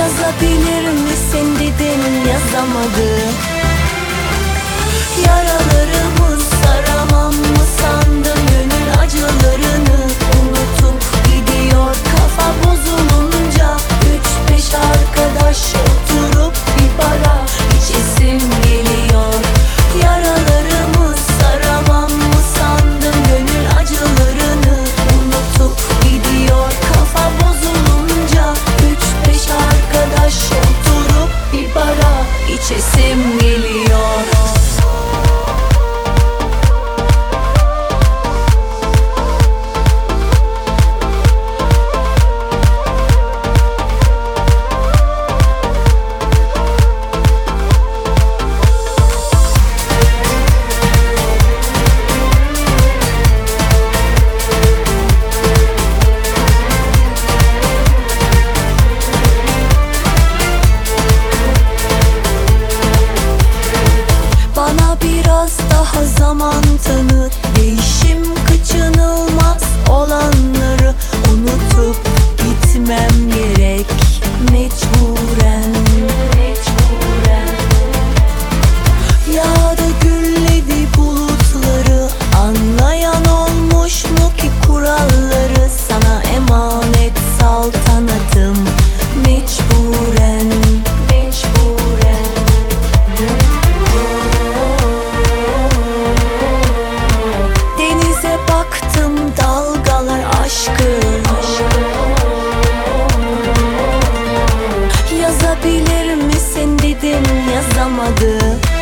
Yazabilir misin dedim, yazamadım. Yaralarımı saramam mı sandın, gönül acılarını unutup gidiyor kafa bozulunca. 3-5 arkadaş oturup bir bara içesim geliyor. Yaralarımı saramam mı sandın, gönül acılarını unutup gidiyor kafa bozulunca. 3-5 arkadaş oturup bir bara içesim geliyor. Bana biraz daha zaman tanı, değişim kaçınılmaz olanları unutup gitmem gerek mecburen. Yağdı gülledi bulutları, anlayan olmuş mu ki kuralları? Sana emanet saltanatım mecburen. Denize baktım, dalgalar aşkın. Yazabilir misin dedim, yazamadım.